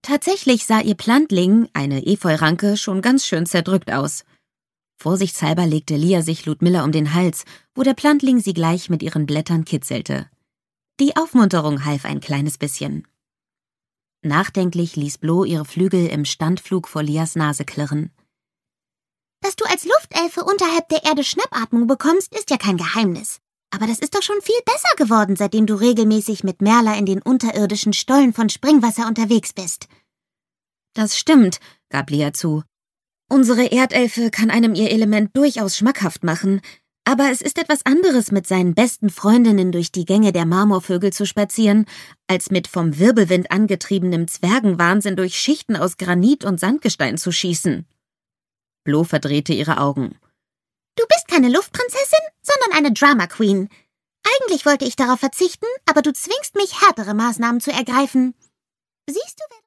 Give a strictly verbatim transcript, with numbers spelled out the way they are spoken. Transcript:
Tatsächlich sah ihr Plantling, eine Efeuranke, schon ganz schön zerdrückt aus. Vorsichtshalber legte Lia sich Ludmilla um den Hals, wo der Plantling sie gleich mit ihren Blättern kitzelte. Die Aufmunterung half ein kleines bisschen. Nachdenklich ließ Blo ihre Flügel im Standflug vor Lias Nase klirren. Dass du als Luftelfe unterhalb der Erde Schnappatmung bekommst, ist ja kein Geheimnis. Aber das ist doch schon viel besser geworden, seitdem du regelmäßig mit Merla in den unterirdischen Stollen von Springwasser unterwegs bist. Das stimmt, gab Lia zu. Unsere Erdelfe kann einem ihr Element durchaus schmackhaft machen, aber es ist etwas anderes, mit seinen besten Freundinnen durch die Gänge der Marmorvögel zu spazieren, als mit vom Wirbelwind angetriebenem Zwergenwahnsinn durch Schichten aus Granit und Sandgestein zu schießen. Blo verdrehte ihre Augen. Du bist keine Luftprinzessin, sondern eine Drama Queen. Eigentlich wollte ich darauf verzichten, aber du zwingst mich, härtere Maßnahmen zu ergreifen. Siehst du, wer